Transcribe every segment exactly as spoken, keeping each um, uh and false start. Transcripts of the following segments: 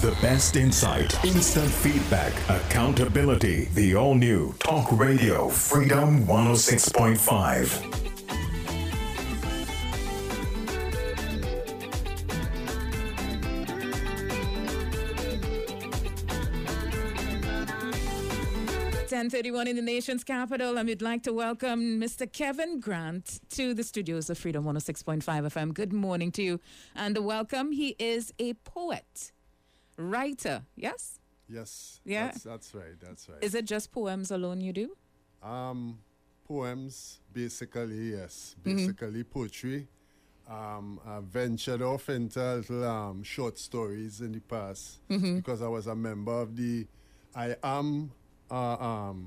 The best insight, instant feedback, accountability. The all-new Talk Radio Freedom one oh six point five. ten thirty-one in the nation's capital, and we'd like to welcome Mister Kevin Grant to the studios of Freedom one oh six point five F M. Good morning to you, and welcome. He is a poet, writer, yes? Yes, yeah. that's, that's right, that's right. Is it just poems alone you do? Um, poems, basically, yes. Basically mm-hmm. poetry. Um, I ventured off into little um, short stories in the past mm-hmm. because I was a member of the, I am uh, um,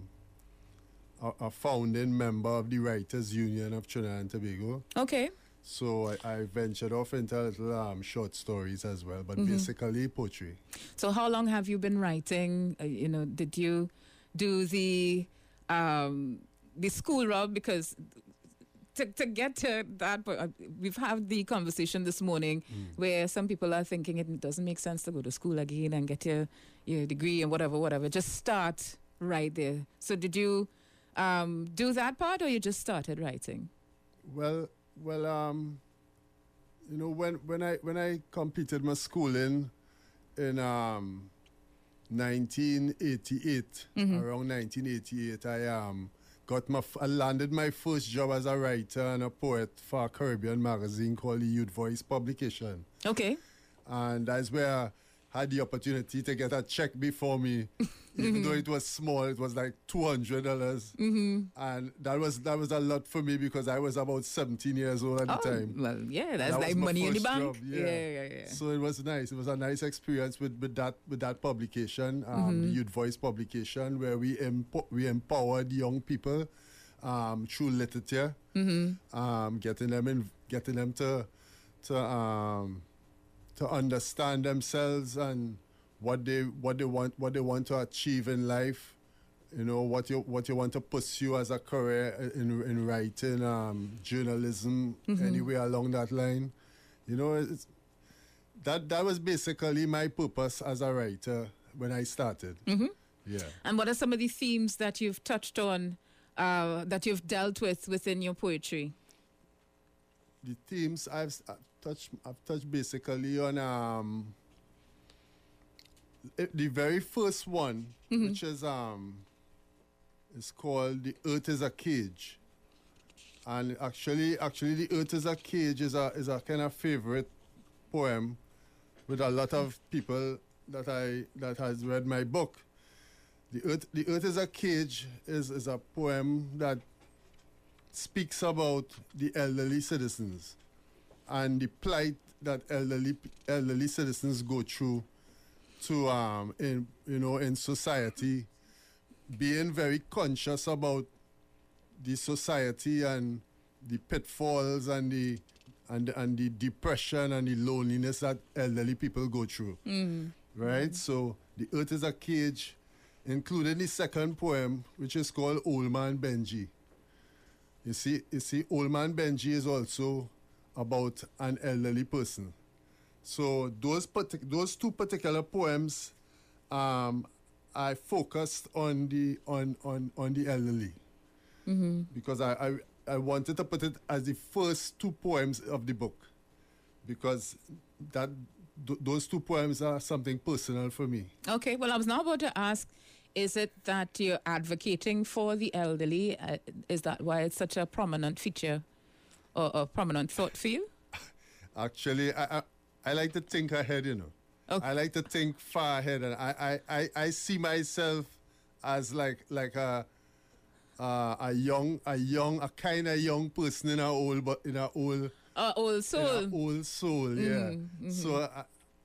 a, a founding member of the Writers Union of Trinidad and Tobago. Okay. So I, I ventured off into little um, short stories as well, but mm-hmm. basically poetry. So how long have you been writing? Uh, you know, did you do the um, the school route? Because to, to get to that, uh, we've had the conversation this morning mm. where some people are thinking it doesn't make sense to go to school again and get your, your degree and whatever, whatever. Just start right there. So did you um, do that part, or you just started writing? Well... Well, um, you know, when when I when I completed my schooling in um, nineteen eighty-eight, mm-hmm. around nineteen eighty-eight, I um got my f- I landed my first job as a writer and a poet for a Caribbean magazine called the Youth Voice publication. Okay, and that's where I had the opportunity to get a check before me. Even though it was small, it was like two hundred dollars. Mm-hmm. And that was that was a lot for me because I was about seventeen years old at oh, the time. Well, yeah, that's that like money in the bank. Yeah. Yeah, yeah, yeah. So it was nice. It was a nice experience with, with that with that publication, um, mm-hmm. the Youth Voice publication, where we empo- we empowered young people um, through literature, mm-hmm. um, getting them in, getting them to to um, to understand themselves and what they what they want what they want to achieve in life, you know, what you what you want to pursue as a career in in writing, um, journalism, mm-hmm. anywhere along that line, you know, it's, that that was basically my purpose as a writer when I started. Mm-hmm. Yeah. And what are some of the themes that you've touched on, uh, that you've dealt with within your poetry? The themes I've, I've touched I've touched basically on um. the very first one, mm-hmm. which is um, is called "The Earth Is a Cage," and actually, actually, "The Earth Is a Cage" is a is a kind of favorite poem with a lot of people that I that has read my book. "The Earth The Earth Is a Cage" is is a poem that speaks about the elderly citizens and the plight that elderly elderly citizens go through. To um in you know in society, being very conscious about the society and the pitfalls and the and and the depression and the loneliness that elderly people go through. Mm. Right? Mm. So "The Earth Is a Cage," including the second poem, which is called "Old Man Benji." You see, you see, Old Man Benji is also about an elderly person. So those partic- those two particular poems, um, I focused on the on on, on the elderly, mm-hmm. because I, I I wanted to put it as the first two poems of the book, because that th- those two poems are something personal for me. Okay, well, I was now about to ask, is it that you're advocating for the elderly? Uh, is that why it's such a prominent feature or a prominent thought for you? Actually, I. I I like to think ahead, you know. Okay. I like to think far ahead, and I, I, I, I see myself as like like a uh, a young a young a kind of young person in a old but in a old uh, old soul old soul, mm-hmm. yeah. Mm-hmm. So uh,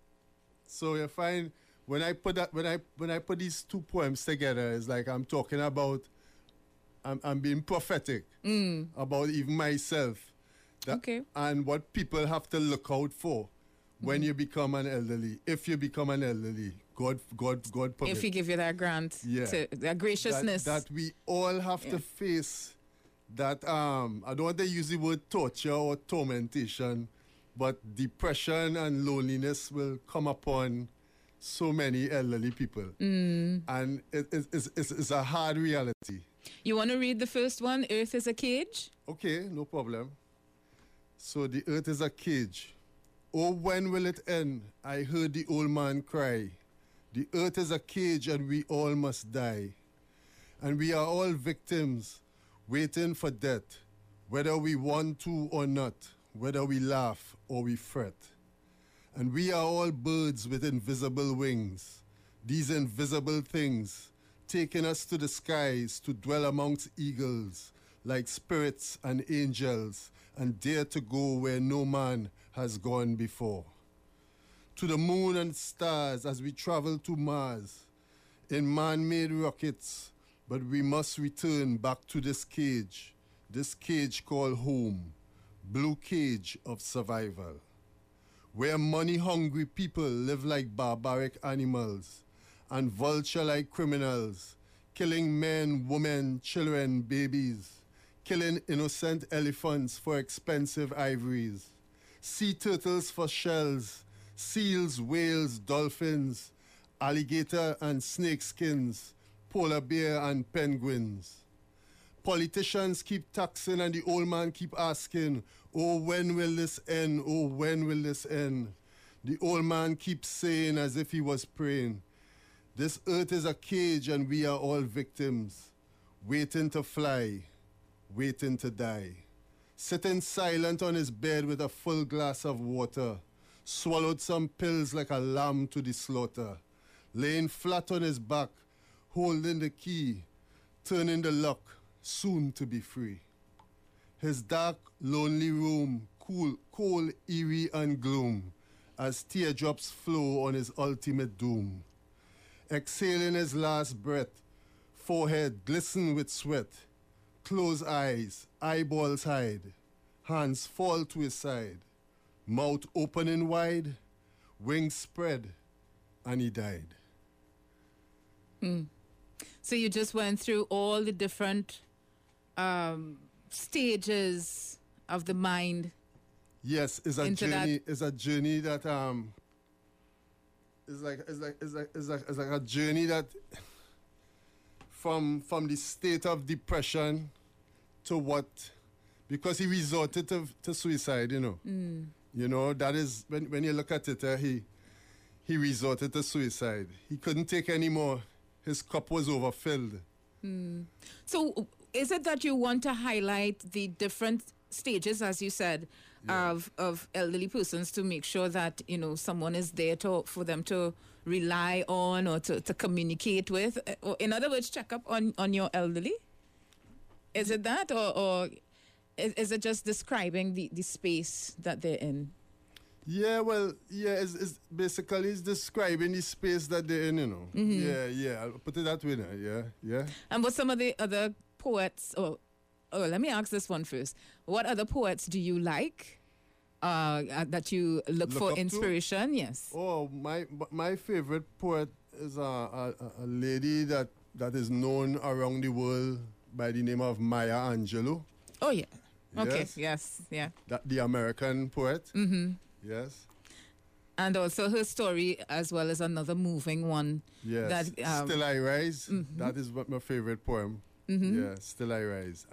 so you find when I put that when I when I put these two poems together, it's like I'm talking about I'm I'm being prophetic mm. about even myself, that, okay, and what people have to look out for. When you become an elderly, if you become an elderly, God, God, God permit. If He give you that grant, yeah. to, that graciousness. That, that we all have yeah. to face that, um, I don't want to use the word torture or tormentation, but depression and loneliness will come upon so many elderly people. Mm. And it, it, it's, it's, it's a hard reality. You want to read the first one, Earth is a Cage? Okay, no problem. So the earth is a cage. Oh, when will it end? I heard the old man cry. The earth is a cage and we all must die. And we are all victims, waiting for death, whether we want to or not, whether we laugh or we fret. And we are all birds with invisible wings, these invisible things, taking us to the skies to dwell amongst eagles, like spirits and angels, and dare to go where no man has gone before. To the moon and stars as we travel to Mars, in man-made rockets, but we must return back to this cage, this cage called home, blue cage of survival, where money-hungry people live like barbaric animals and vulture-like criminals, killing men, women, children, babies, killing innocent elephants for expensive ivories, sea turtles for shells, seals, whales, dolphins, alligator and snake skins, polar bear and penguins. Politicians keep taxing and the old man keep asking, oh, when will this end? Oh, when will this end? The old man keeps saying as if he was praying, this earth is a cage and we are all victims, waiting to fly, waiting to die. Sitting silent on his bed with a full glass of water, swallowed some pills like a lamb to the slaughter, laying flat on his back, holding the key, turning the lock, soon to be free. His dark, lonely room, cool, cold, eerie and gloom, as teardrops flow on his ultimate doom. Exhaling his last breath, forehead glisten with sweat, closed eyes, eyeballs hide, hands fall to his side, mouth opening wide, wings spread, and he died. Mm. So you just went through all the different um, stages of the mind. Yes, it's a Into journey. that- It's a journey that um. It's like it's like it's like it's like it's like a journey that from from the state of depression to what, because he resorted to, to suicide. You know. Mm. You know that is when when you look at it, uh, he he resorted to suicide. He couldn't take any more. His cup was overfilled. Mm. So is it that you want to highlight the different stages, as you said, Yeah. of of elderly persons to make sure that, you know, someone is there to for them to rely on or to, to communicate with? Uh, or in other words, check up on, on your elderly? Is it that, or, or is, is it just describing the, the space that they're in? Yeah, well, yeah, it's, it's basically it's describing the space that they're in, you know. Mm-hmm. Yeah, yeah, I'll put it that way now, yeah, yeah. And what some of the other poets, or oh, let me ask this one first. What other poets do you like uh, uh, that you look, Look for up to? inspiration? Yes. Oh, my my favorite poet is a, a, a lady that, that is known around the world by the name of Maya Angelou. Oh, yeah. Okay. Yes. Yes. Yeah. That the American poet. Mm-hmm. Yes. And also her story, as well as another moving one. Yes. That, um, Still I Rise. mhm. That is what my favorite poem. Mm-hmm. Yeah, Still I Rise.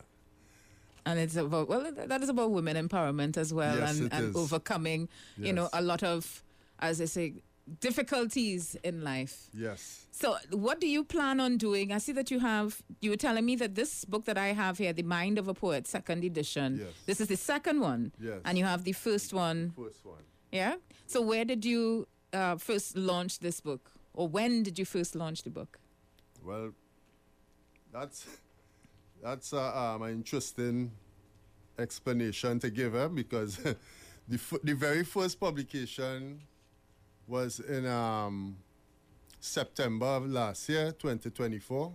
And it's about, well, that is about women empowerment as well, Yes, and, it and is. overcoming, you know, Yes. a lot of, as I say, difficulties in life. Yes. So what do you plan on doing? I see that you have, you were telling me that this book that I have here, The Mind of a Poet, second edition, Yes. this is the second one. Yes. And you have the first one, First one. yeah? So where did you uh, first launch this book? Or when did you first launch the book? Well, that's that's uh, um, an interesting explanation to give her, because the f- the very first publication was in um, September of last year, twenty twenty-four,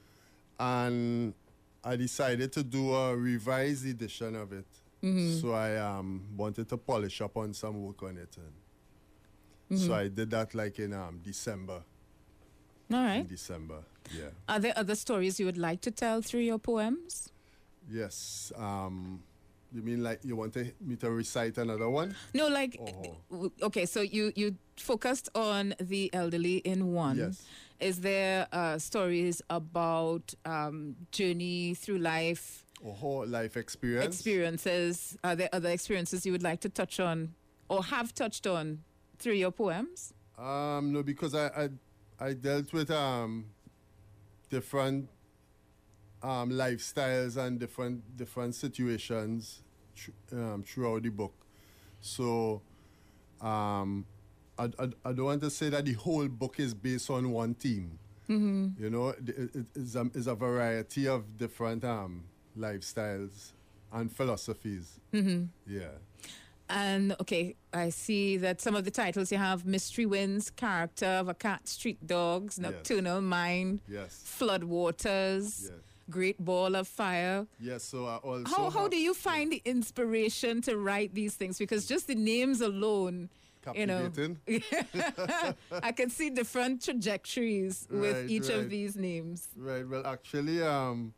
and I decided to do a revised edition of it. Mm-hmm. So I um, wanted to polish up on some work on it, and so I did that like in um, December. All In right. December, yeah. Are there other stories you would like to tell through your poems? Yes. Um, You mean like you want to, me to recite another one? No, like, Oh. w- okay, so you, you focused on the elderly in one. Yes. Is there uh, stories about um, journey through life, Or whole life experience? experiences? Are there other experiences you would like to touch on or have touched on through your poems? Um, no, because I, I, I dealt with um, different um, lifestyles and different different situations thr- um, throughout the book. So um, I, I, I don't want to say that the whole book is based on one theme. Mm-hmm. You know, it, it, it's, a, it's a variety of different um, lifestyles and philosophies. Mm-hmm. Yeah. And okay, I see that some of the titles you have Mystery Winds, Character of a Cat, Street Dogs, Nocturnal Mind, Yes. Flood Waters, Yes. Great Ball of Fire. Yes, so I also How, how have- do you find the inspiration to write these things? Because just the names alone, you know, captivating? I can see different trajectories with Right, each right. of these names. Right. Well, actually, um,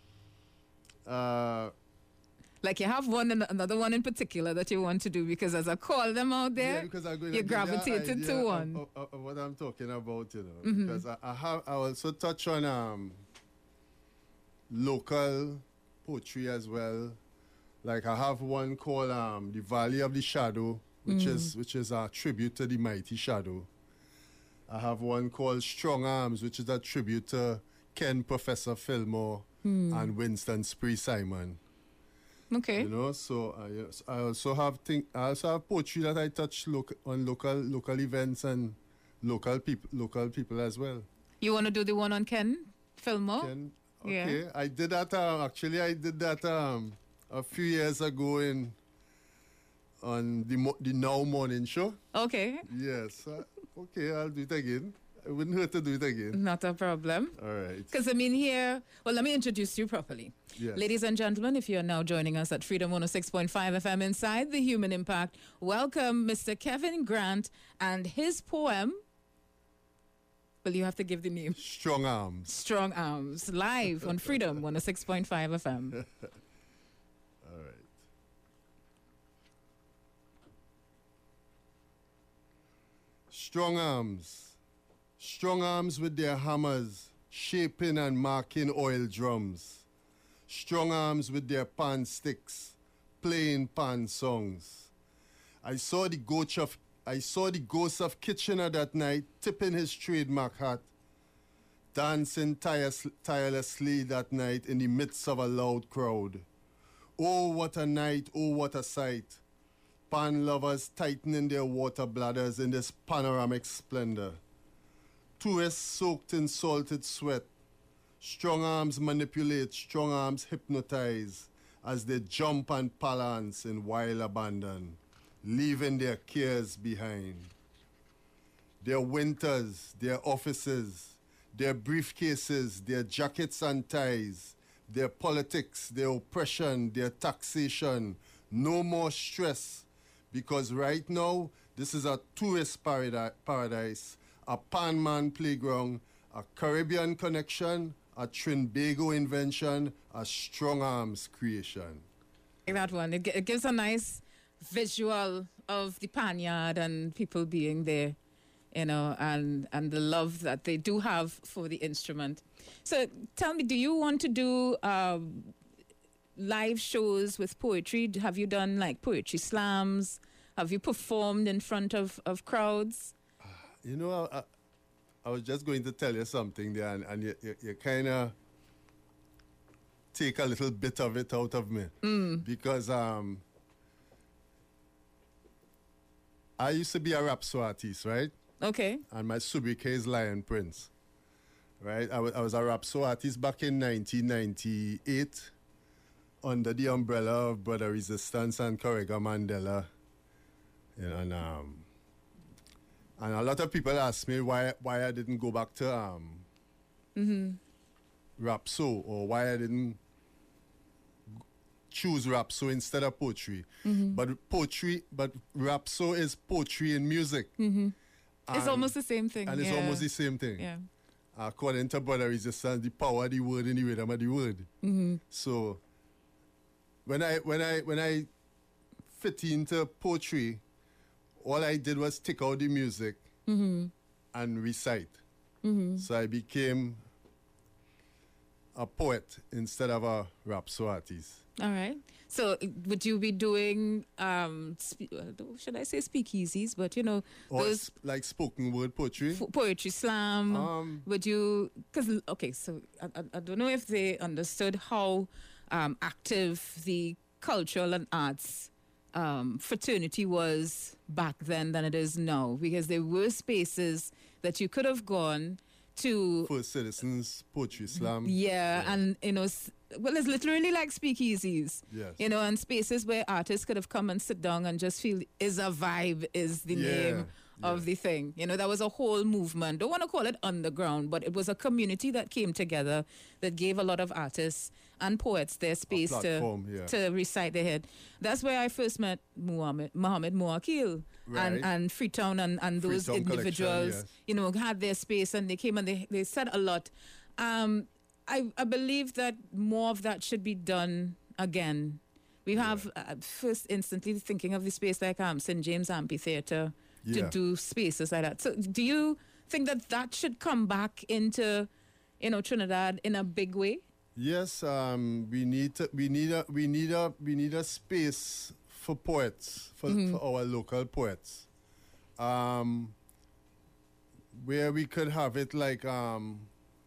uh, Like you have one and another one in particular that you want to do because as I call them out there, yeah, because I'm going you to give you an gravitated idea to of- one. Of, of, of what I'm talking about, you know, because I, I have I also touch on um local poetry as well. Like I have one called um the Valley of the Shadow, which is which is a tribute to the mighty Shadow. I have one called Strong Arms, which is a tribute to Ken Professor Fillmore and Winston Spree Simon. Okay. You know, so I, yes, I also have think I also have poetry that I touch loc- on local local events and local people local people as well. You want to do the one on Ken Fillmore? Ken, Oh, yeah. okay, I did that. Um, actually, I did that um, a few years ago in on the mo- the Now Morning Show. Okay. Yes. Uh, okay, I'll do it again. It wouldn't hurt to do it again. Not a problem. All right. Because I mean here, well, let me introduce you properly. Yes. Ladies and gentlemen, if you're now joining us at Freedom one oh six point five F M inside the Human Impact, welcome Mister Kevin Grant and his poem. Well, you have to give the name. Strong Arms. Strong Arms, live on Freedom one oh six point five F M. All right. Strong arms. Strong arms with their hammers, shaping and marking oil drums. Strong arms with their pan sticks, playing pan songs. I saw the ghost of I saw the ghost of Kitchener that night, tipping his trademark hat, dancing tires, tirelessly that night in the midst of a loud crowd. Oh, what a night, oh, what a sight. Pan lovers tightening their water bladders in this panoramic splendor. Tourists soaked in salted sweat. Strong arms manipulate, strong arms hypnotize as they jump and balance in wild abandon, leaving their cares behind. Their winters, their offices, their briefcases, their jackets and ties, their politics, their oppression, their taxation. No more stress, because right now, this is a tourist paradi- paradise, a Panman playground, a Caribbean connection, a Trinbago invention, a strong arms creation. Like that one. It, gi- it gives a nice visual of the panyard and people being there, you know, and, and the love that they do have for the instrument. So tell me, do you want to do um, live shows with poetry? Have you done like poetry slams? Have you performed in front of, of crowds? You know, I, I, I was just going to tell you something there, and, and you, you, you kind of take a little bit of it out of me. Because um, I used to be a rap show artist, right? Okay. And my sobriquet is Lion Prince, right? I was, I was a rap show artist back in nineteen ninety-eight under the umbrella of Brother Resistance and Correga Mandela. You know, and, um, and a lot of people ask me why why I didn't go back to um, rap show, or why I didn't choose rap show instead of poetry. But poetry, but rap show is poetry and music. It's And- almost the same thing. And it's yeah. almost the same thing. Yeah. According to Brother Resistance, the power of the word in the rhythm of the word. So when I when I when I fit into poetry, all I did was take out the music Mm-hmm. and recite. Mm-hmm. So I became a poet instead of a rhapsody artist. All right. So uh, would you be doing, um, spe- uh, should I say speakeasies, but you know, Or those s- like spoken word poetry. f- poetry slam? Um, Would you, because, okay, so I, I, I don't know if they understood how um, active the cultural and arts um, fraternity was back then than it is now, because there were spaces that you could have gone to. First Citizens Poetry Slam. Yeah, Yeah. and you know, s- well, it's literally like speakeasies. Yes. You know, and spaces where artists could have come and sit down and just feel is a vibe is the Yeah, name of yeah. the thing. You know, that was a whole movement. Don't want to call it underground, but it was a community that came together that gave a lot of artists and poets their space to platform, yeah. to recite their head. That's where I first met Muhammad Muhammad Muakil Right. and and Freetown and, and those Freetown Collection, individuals, yes. you know, had their space and they came and they, they said a lot. Um, I, I believe that more of that should be done again. We have uh, first instantly thinking of the space like um, Saint James Amphitheatre to Yeah. do spaces like that. So do you think that that should come back into, you know, Trinidad in a big way? Yes, um, we need to, we need a we need a we need a space for poets for, for our local poets, um, where we could have it like um,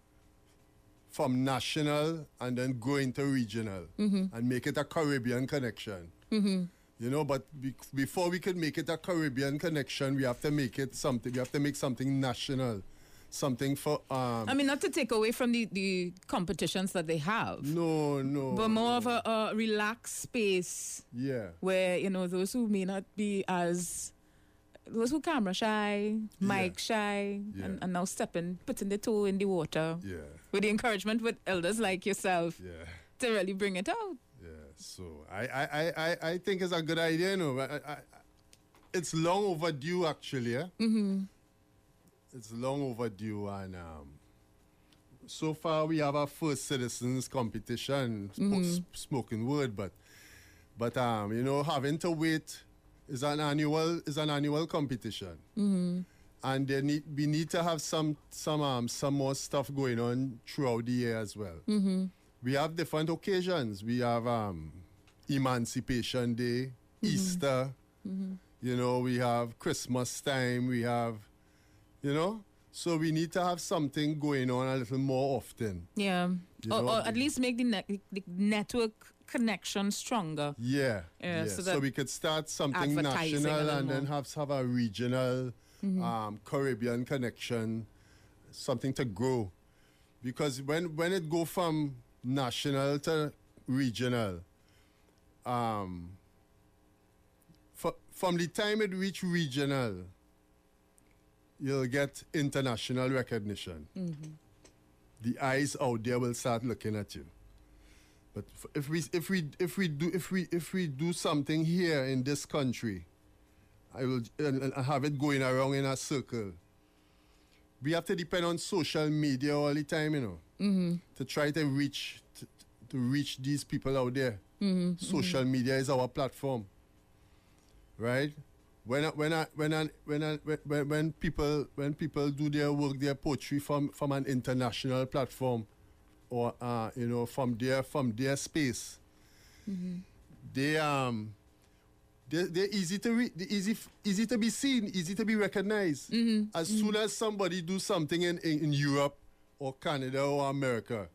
from national and then go into regional and make it a Caribbean connection. You know, but be, before we could make it a Caribbean connection, we have to make it something. We have to make something national, something for um. I mean, not to take away from the, the competitions that they have, no, no. but more no. of a, a relaxed space Yeah. where, you know, those who may not be as, those who camera shy, mic shy, Yeah. and, and now stepping, putting the toe in the water Yeah. with the encouragement with elders like yourself Yeah. to really bring it out. Yeah, so I, I, I, I- I think it's a good idea, you know. I, I, I- it's long overdue, actually. Yeah? Mm-hmm. It's long overdue, and um, so far we have our first citizens competition, sp- Mm-hmm. s- spoken word, but but um, you know, having to wait is an annual is an annual competition, Mm-hmm. and they need we need to have some some um, some more stuff going on throughout the year as well. Mm-hmm. We have different occasions. We have um, Emancipation Day, Easter. You know, we have Christmas time. We have, you know, so we need to have something going on a little more often. Yeah. You Or, know, or at least make the, ne- the network connection stronger. Yeah, Yeah, yeah. so So, that we could start something advertising a national little and then more. have have a regional, um, Caribbean connection, something to grow. Because when when it go from national to regional, um, f- from the time it reach regional, you'll get international recognition. The eyes out there will start looking at you. But f- if we if we if we do if we if we do something here in this country, I will and, and have it going around in a circle. We have to depend on social media all the time, you know, Mm-hmm. to try to reach to, to reach these people out there. Mm-hmm. Social media is our platform, right? When I, when I, when I, when I, when when people when people do their work, their poetry from from an international platform, or uh, you know, from their from their space, they um they they're easy to re- they're easy f- easy to be seen, easy to be recognized. As soon as somebody do something in, in in Europe or Canada or America,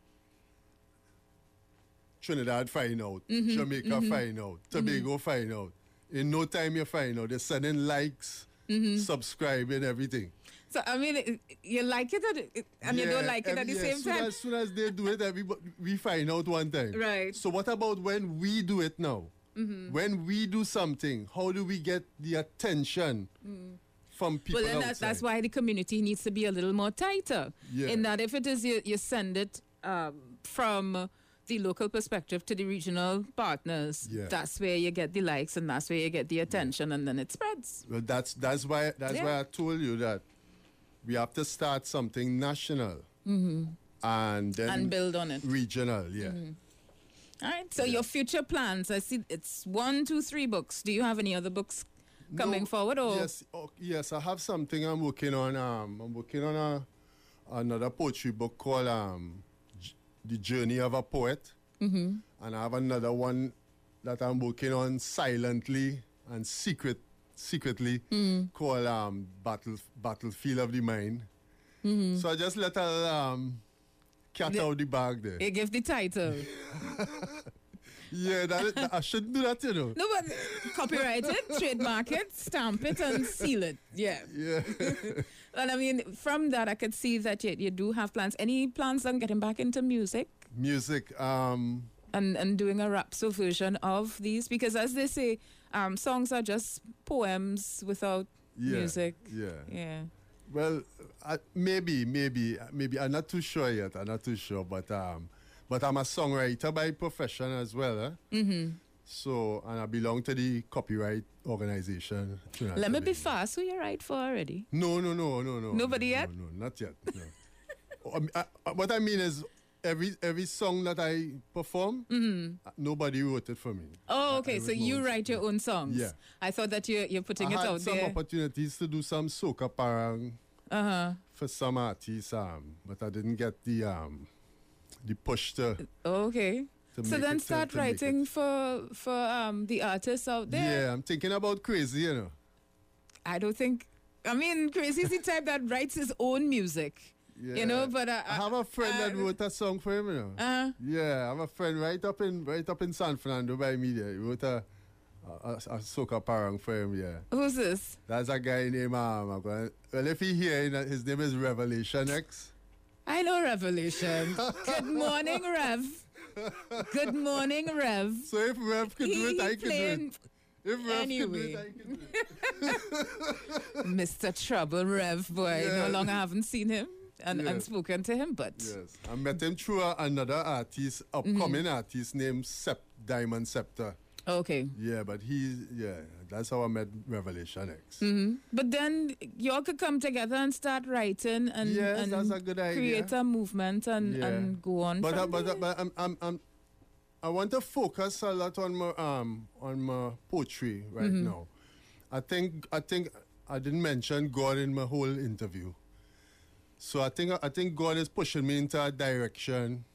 Trinidad find out, Jamaica find out, Tobago find out. In no time you find out. They're sending likes, subscribing, everything. So, I mean, it, you like it, at, it and you don't Yeah, like it at every- the yeah, same soon time. As soon as they do it, everybody, we find out one time. Right. So what about when we do it now? When we do something, how do we get the attention from people Well, then outside? that's, that's why the community needs to be a little more tighter. Yeah. In that if it is you, you send it um, from the local perspective to the regional partners, Yeah. that's where you get the likes and that's where you get the attention and then it spreads. Well, that's that's why that's Yeah. why I told you that we have to start something national and then And build on it. regional. Yeah. All right. So Yeah. your future plans, I see it's one, two, three books. Do you have any other books coming No, forward? Or Yes, oh, yes, I have something I'm working on. Um, I'm working on a another poetry book called um, J- The Journey of a Poet. Mm-hmm. And I have another one that I'm working on silently and secret, secretly Mm. called um, Battle Battlefield of the Mind. Mm-hmm. So I just let her um, cat The- out the bag there. You give the title. Yeah, that, that- I shouldn't do that, you know. No, but copyright it, trademark it, stamp it, and seal it. Yeah. Yeah. And I mean, from that, I could see that you, you do have plans. Any plans on getting back into music Music. Um, and, and doing a rhapsody version of these? Because as they say, um, songs are just poems without yeah, music. Yeah. Yeah. Well, uh, maybe, maybe, maybe. I'm not too sure yet. I'm not too sure, but um, but I'm a songwriter by profession as well. Eh? Mm-hmm. So, and I belong to the copyright organization. Trinidad Let me be Tobago. fast. Who you write for already? No, no, no, no, no. Nobody no, yet? No, no, not yet. No. I mean, I, I- what I mean is, every every song that I perform, uh, nobody wrote it for me. Oh, I- okay. I so wrote my you own write your song. own songs. Yeah. I thought that you're, you're putting I it had out some there. opportunities to do some soca parang Uh-huh. for some artists, um, but I didn't get the um, the push to. Okay. to So make then it, to- start to make writing it. for for um the artists out there. Yeah, I'm thinking about Crazy, you know. I don't think. I mean, Crazy is the type that writes his own music. Yeah. You know, but uh, I have a friend that uh, wrote a song for him, you know. Uh, Yeah, I have a friend right up in right up in San Fernando by me there. He wrote a a, a, a soca parang for him, yeah. who's this? That's a guy named um, I'm gonna, well, if he here, you know, his name is Revelation X. I know Revelation. Good morning, Rev. Good morning, Rev. So if Rev could do He, it, I he can do playing it. If Rev anyway. could do it, I can do it. Mister Trouble, Rev boy. Yeah. No longer haven't seen him and, and Yes. spoken to him, but Yes, I met him through a, another artist, upcoming artist named Sep, Diamond Scepter. okay. Yeah, but he, yeah, that's how I met Revelation X. hmm But then y'all could come together and start writing and, Yes, and that's a good idea. create a movement and, Yeah. and go on. But, uh, from but, uh, there. but I'm, I'm, I'm, I want to focus a lot on my um on my poetry right Mm-hmm. now. I think I think I didn't mention God in my whole interview. So I think I think God is pushing me into a direction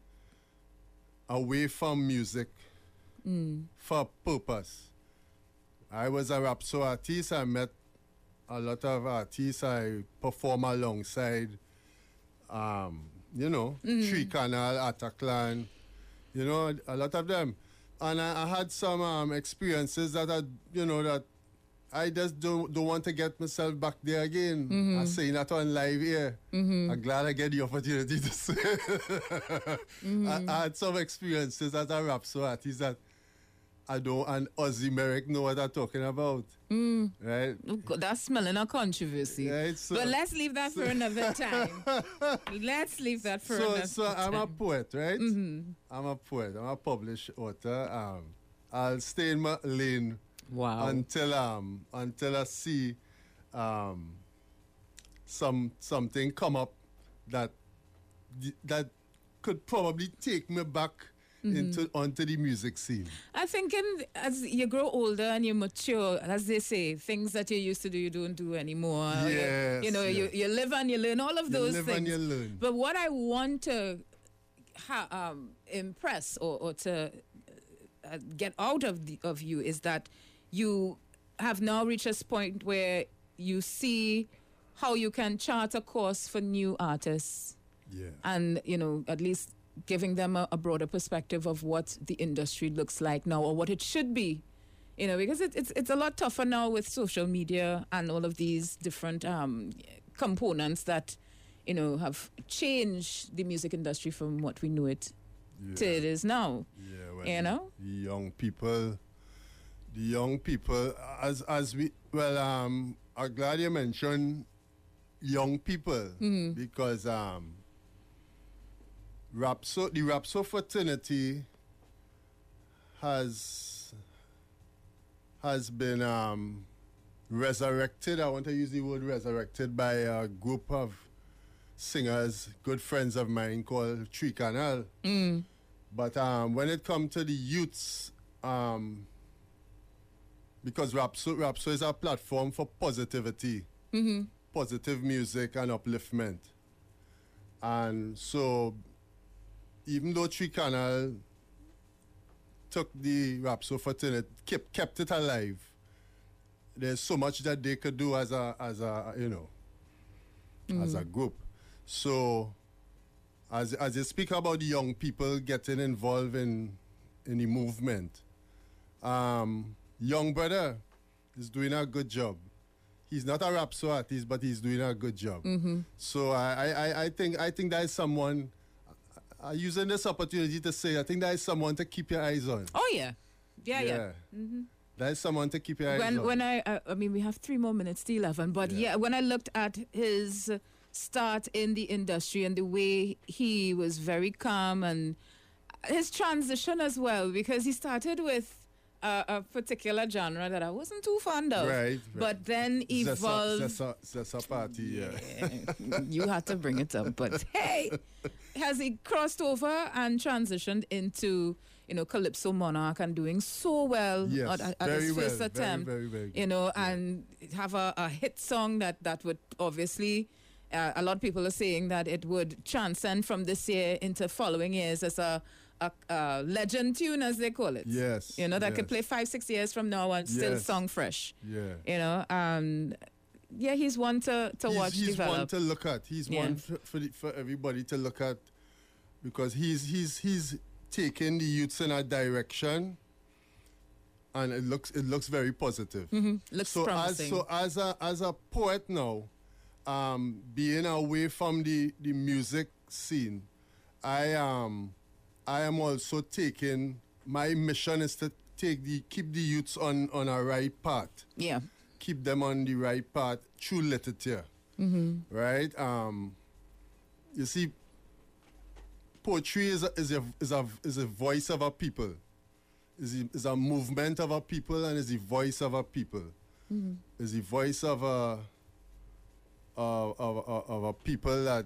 away from music Mm. for purpose. I was a rhapsody artist. I met a lot of artists I perform alongside. Um, you know, Tree Canal, Ataclan, you know, a lot of them. And I, I had some um, experiences that I, you know, that I just don't, don't want to get myself back there again. I'm saying that on live here. I'm glad I get the opportunity to say. I, I had some experiences as a rhapsody artist that I don't, and Ozzy Merrick know what I'm talking about. Right? Oh, God, that's smelling a controversy. Yeah, it's, but uh, let's leave that for another time. Let's leave that for So, another so I'm time. a poet, right? I'm a poet. I'm a published author. Um, I'll stay in my lane Wow. until um until I see um some something come up that that could probably take me back into onto the music scene. I think in, as you grow older and you mature, as they say, things that you used to do, you don't do anymore. You- Yes, you know, you, yes. you live and you learn all of You those live things. and you learn. But what I want to ha- um, impress or, or to uh, get out of the, of you is that you have now reached a point where you see how you can chart a course for new artists Yeah. and, you know, at least giving them a, a broader perspective of what the industry looks like now or what it should be. You know, because it, it's it's a lot tougher now with social media and all of these different um, components that, you know, have changed the music industry from what we knew it to Yeah. it is now. Yeah, well, You the- know? the young people, the young people, as as we well, um, I'm glad you mentioned young people because um, Rapso, the Rapso fraternity has has been um, resurrected. I want to use the word resurrected by a group of singers, good friends of mine called Tree Canal. But um, when it comes to the youths, um, because Rapso, Rapso is a platform for positivity, Mm-hmm. positive music and upliftment. And so, even though Three Canal took the Rapso fraternity, kept, kept it alive, there's so much that they could do as a, as a you know, mm. as a group. So, as as you speak about the young people getting involved in in the movement, um, young brother is doing a good job. He's not a Rapso artist, but he's doing a good job. Mm-hmm. So I, I, I think I think that is someone. I'm using this opportunity to say I think that is someone to keep your eyes on. Oh yeah, yeah, yeah. yeah. Mm-hmm. That is someone to keep your eyes when, on. When I, uh, I mean, we have three more minutes to eleven, but yeah. yeah, when I looked at his start in the industry and the way he was very calm and his transition as well, because he started with uh, a particular genre that I wasn't too fond of, right, right. but then evolved. Zessa, Zessa party, yeah. yeah. You had to bring it up, but hey, has he crossed over and transitioned into, you know, Calypso Monarch and doing so well yes, at, at his first well, attempt, very, very, very you know, yeah. and have a, a hit song that, that would obviously, uh, a lot of people are saying that it would transcend from this year into following years as a, a, a legend tune, as they call it. Yes. You know, that yes. could play five, six years from now and still yes. song fresh. Yeah. You know, um, yeah, he's one to, to he's, watch he's develop. He's one to look at. He's yeah. one for, for, the, for everybody to look at, because he's he's he's taking the youths in a direction, and it looks it looks very positive. Mm-hmm. Looks so promising. As, so as a as a poet now, um, being away from the, the music scene, I um I am also taking, my mission is to take the keep the youths on, on a right path. Yeah. Keep them on the right path through literature. Mm-hmm. Right? Um, you see, poetry is a, is a, is a, is a voice of a people. Is a, is a movement of a people, and is the voice of a people. Mm-hmm. Is the voice of a of, of, of, of a people that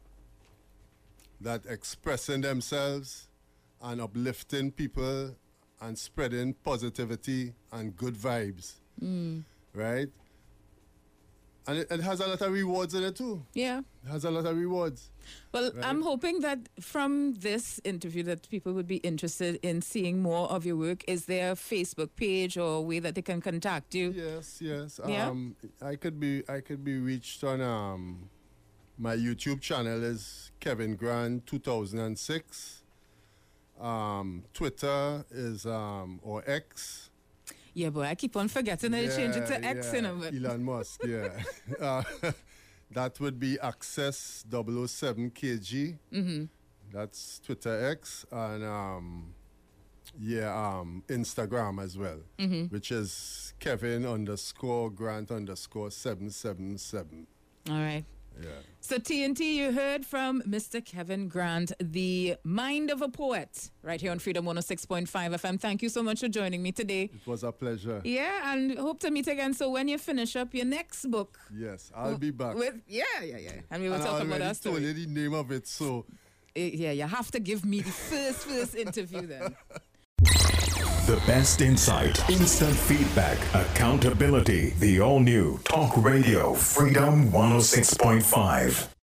that expressing themselves and uplifting people and spreading positivity and good vibes. Mm. Right? And it, it has a lot of rewards in it too. Yeah. It has a lot of rewards. Well, right? I'm hoping that from this interview that people would be interested in seeing more of your work. Is there a Facebook page or a way that they can contact you? Yes, yes. Yeah? Um, I could be I could be reached on um, my YouTube channel is Kevin Grant two thousand six. Um, Twitter is um, or X. Yeah, boy, I keep on forgetting that yeah, you change it to X, yeah. you know. But Elon Musk, yeah. uh, that would be Access double oh seven K G. Mm-hmm. That's Twitter X. And um, yeah, um, Instagram as well, mm-hmm. which is Kevin underscore Grant underscore seven seven seven. All right. Yeah. So T N T, you heard from Mister Kevin Grant, the mind of a poet, right here on Freedom one oh six point five F M. Thank you so much for joining me today. It was a pleasure. Yeah, and hope to meet again. So when you finish up your next book. Yes, I'll be back. With, yeah, yeah, yeah. And we will and talk I about that told story. you the name of it, so. Uh, yeah, you have to give me the first, first interview then. The best insight, instant feedback, accountability. The all-new Talk Radio Freedom one oh six point five.